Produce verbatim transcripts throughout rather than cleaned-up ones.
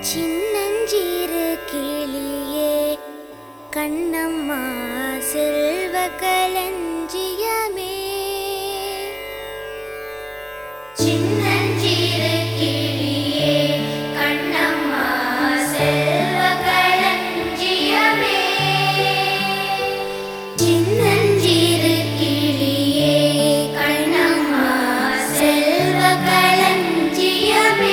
சின்னஞ்சிறு கிளியே கண்ணம்மா செல்வ களஞ்சியமே. சின்னஞ்சிறு கிளியே கண்ணம்மா செல்வ களஞ்சியமே. சின்னஞ்சிறு கிளியே கண்ணம்மா செல்வ களஞ்சியமே.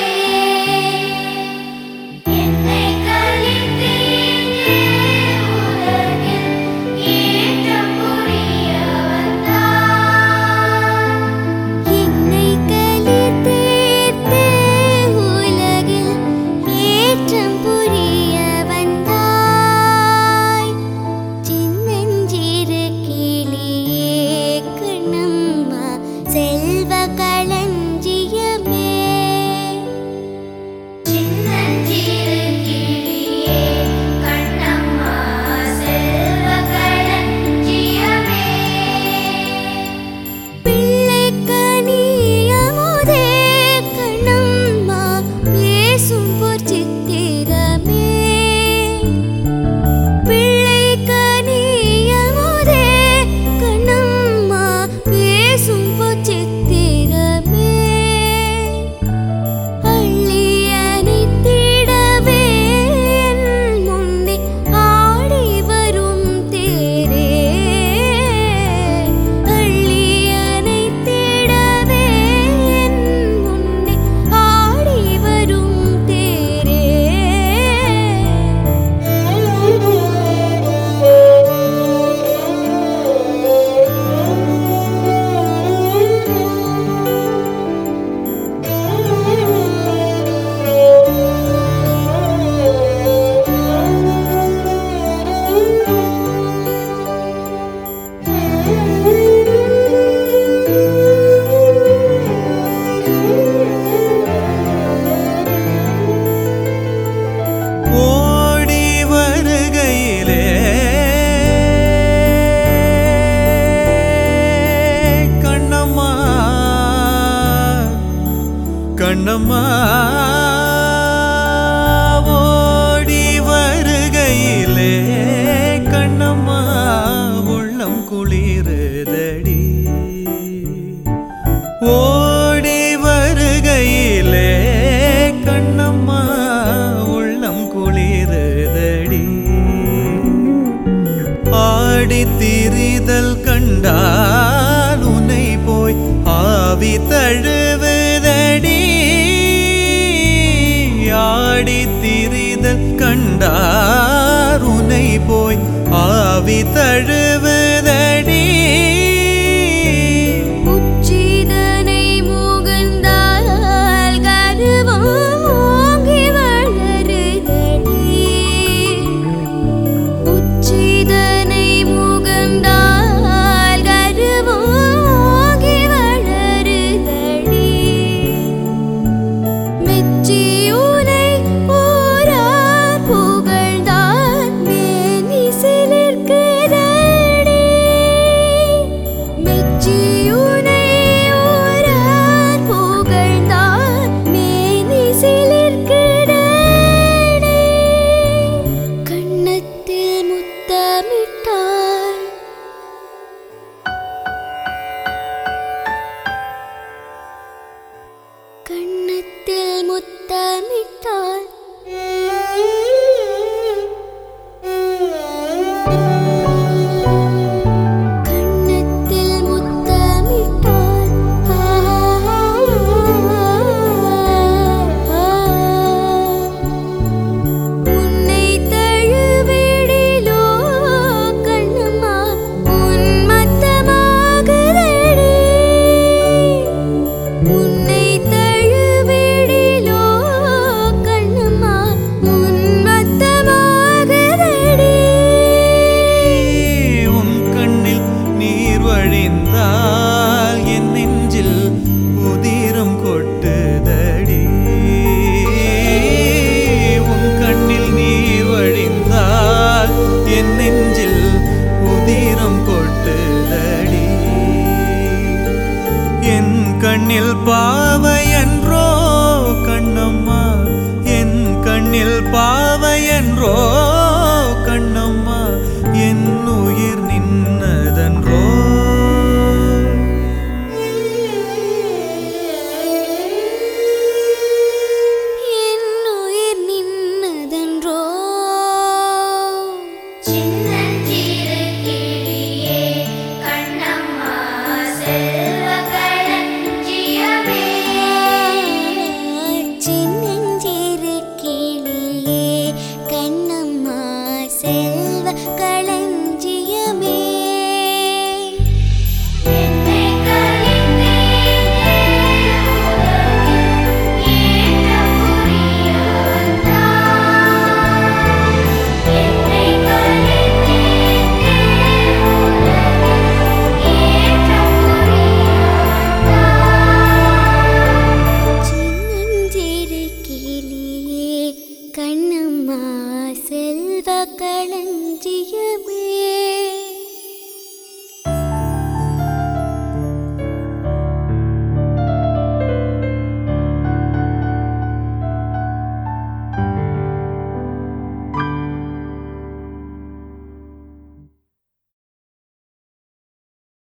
கண்ணம்மா ஓடி வருகையிலே கண்ணம்மா உள்ளம் குளிருதடி. ஓடி வருகையிலே கண்ணம்மா உள்ளம் குளிருதடி. ஆடி திரிதல் கண்டால் உன்னை போய் ஆவி தழுவுதடி. ஆடி திரிதல் கண்டார் உன்னை போய் ஆவி தழுவுதடி. உச்சிதனை முகந்தால் கருவம் ஓங்கி வளருதடி. உச்சிதனை முகந்தால் கருவம் ஓங்கி வளருதடி. மெச்சி புகழ்ந்தான் மேனி சிலிர்க்குதடி. நின்னதன்றோ கண்ணம்மா என்னுயிர் நின்னதன்றோ என்னுயிர் நின்னதன்றோ சின்னஞ்சிறு கிளியே கண்ணம்மா செல்வ களஞ்சியமே சின்னஞ்சிறு கிளியே கண்ணம்மா செல்வ களஞ்சியமே என்னை கலிந்தேனே உலகில் ஏற்ற புரியாதா என்னை கலிந்தேனே உலகில் ஏற்ற புரியாதா சின்னஞ்சிறு கிளியே கண்ணம்மா செல்வ களஞ்சியமே